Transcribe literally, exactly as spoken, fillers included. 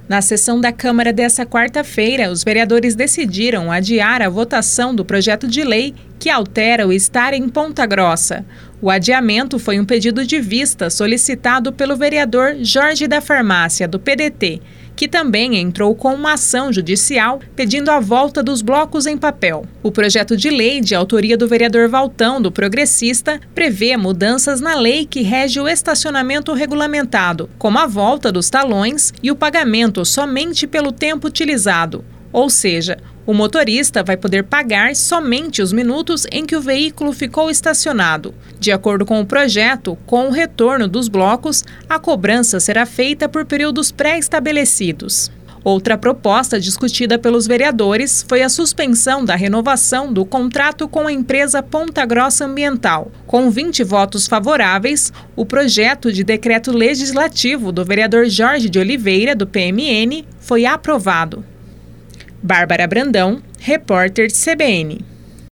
Na sessão da Câmara desta quarta-feira, os vereadores decidiram adiar a votação do projeto de lei que altera o estar em Ponta Grossa. O adiamento foi um pedido de vista solicitado pelo vereador Jorge da Farmácia, do P D T, que também entrou com uma ação judicial pedindo a volta dos blocos em papel. O projeto de lei, de autoria do vereador Valtão, do Progressista, prevê mudanças na lei que rege o estacionamento regulamentado, como a volta dos talões e o pagamento somente pelo tempo utilizado. Ou seja, o motorista vai poder pagar somente os minutos em que o veículo ficou estacionado. De acordo com o projeto, com o retorno dos blocos, a cobrança será feita por períodos pré-estabelecidos. Outra proposta discutida pelos vereadores foi a suspensão da renovação do contrato com a empresa Ponta Grossa Ambiental. Com vinte votos favoráveis, o projeto de decreto legislativo do vereador Jorge de Oliveira, do P M N, foi aprovado. Bárbara Brandão, repórter C B N.